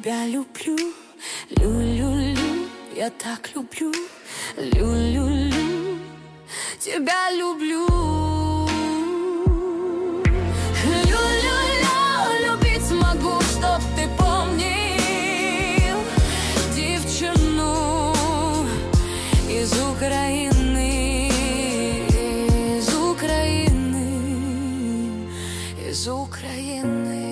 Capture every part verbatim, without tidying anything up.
тебя люблю, лю-лю-лю, я так люблю, лю-лю-лю, тебя люблю. Лю-лю-лю, любить смогу, чтоб ты помнил девчину из Украины, из Украины, из Украины.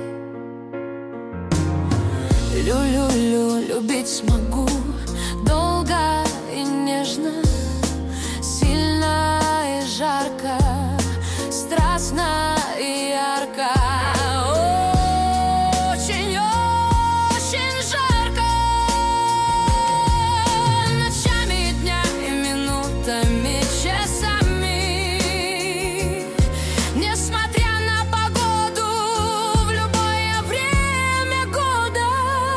Лю-лю-лю, любить смогу долго и нежно, сильно и жарко, страстно и ярко. Очень, очень жарко. Ночами, днями, минутами, часами, несмотря на погоду, в любое время года.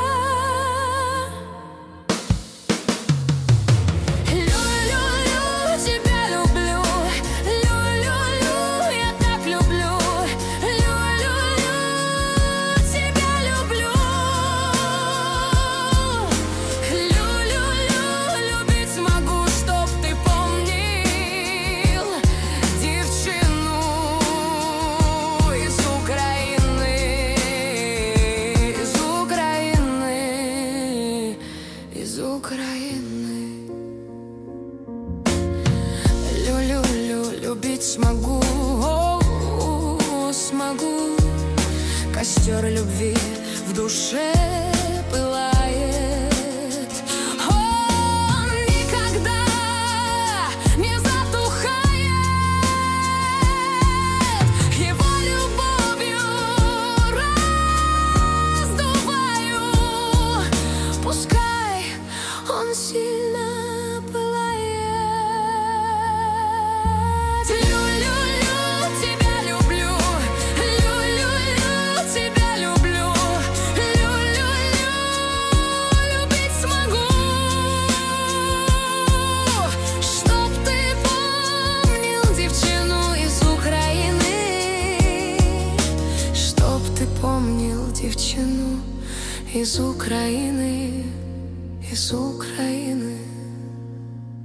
Лю-лю-лю, тебя люблю, лю-лю-лю, я так люблю, лю-лю-лю, тебя люблю. Лю-лю-лю, любить смогу, чтоб ты помнил девчину из Украины, из Украины, из Украины. Лю-лю-лю, любить смогу, о, смогу. Костер любви в душе пылает, он никогда не затухает. Его любовью раздуваю, пускай он сильно пылает. Лю-лю-лю, тебя люблю, лю-лю-лю, тебя люблю, лю-лю-лю, любить смогу, чтоб ты помнил девчину из Украины, чтоб ты помнил девчину из Украины, из Украины.